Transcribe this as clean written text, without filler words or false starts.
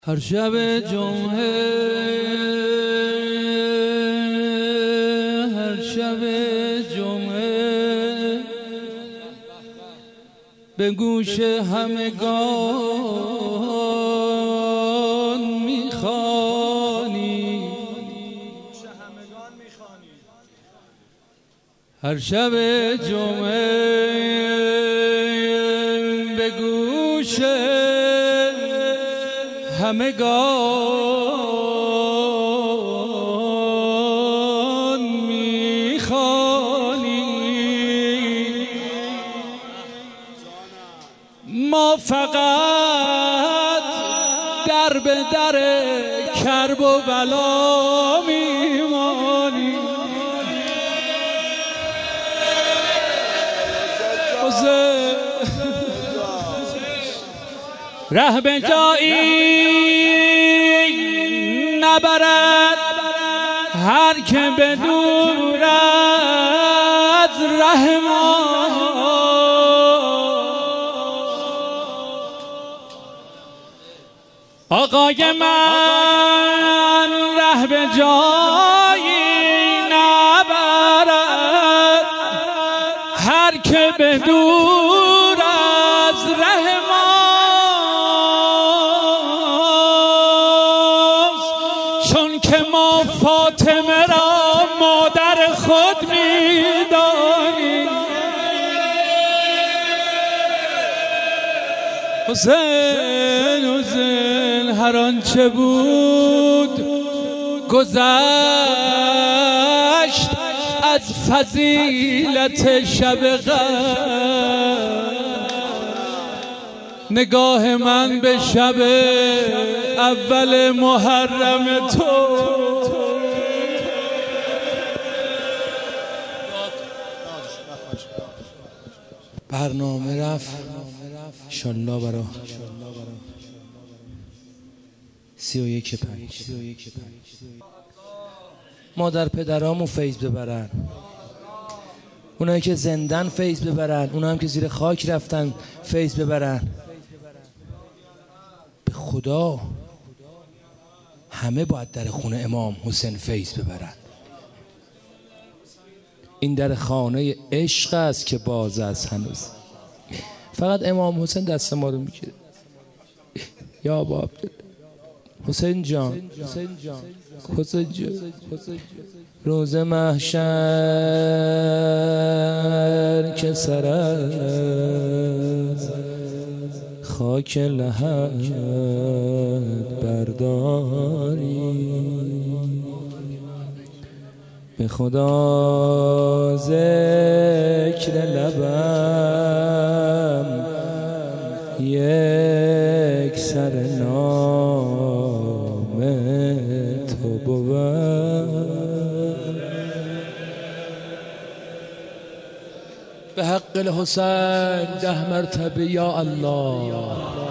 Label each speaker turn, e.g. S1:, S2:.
S1: هر شب جمعه هر شب جمعه به گوش همگان میخوانی، هر شب جمعه به گوش همگان میخوانی. ما فقط در به در کرب و بلا میمانی. ره به جایی نبرد هر که به دور از ره ما. آقای من ره به جایی نبرد هر که به دور از ره چون که ما فاطمه را مادر خود می‌دانیم. حسین حسین هر آنچه بود گذشت از فضیلت شب قدر. نگاه من به شب اول محرم تو برنامه رفت انشالله برا 31/5 مادر پدرامو فیض ببرن، اونایی که زندن فیض ببرن، اونایی که زیر خاک رفتن فیض ببرن. به خدا همه باید در خونه امام حسین فیض ببرن. این در خانه عشق است که باز است هنوز. فقط امام حسین دست ما رو میگیره. یا باب حسین جان، حسین جان، روز محشر که سر از خاک لحد برداری، به خدا ذکر لبم یک سر نام تو بود. به حق الحسین 10 مرتبه یا الله.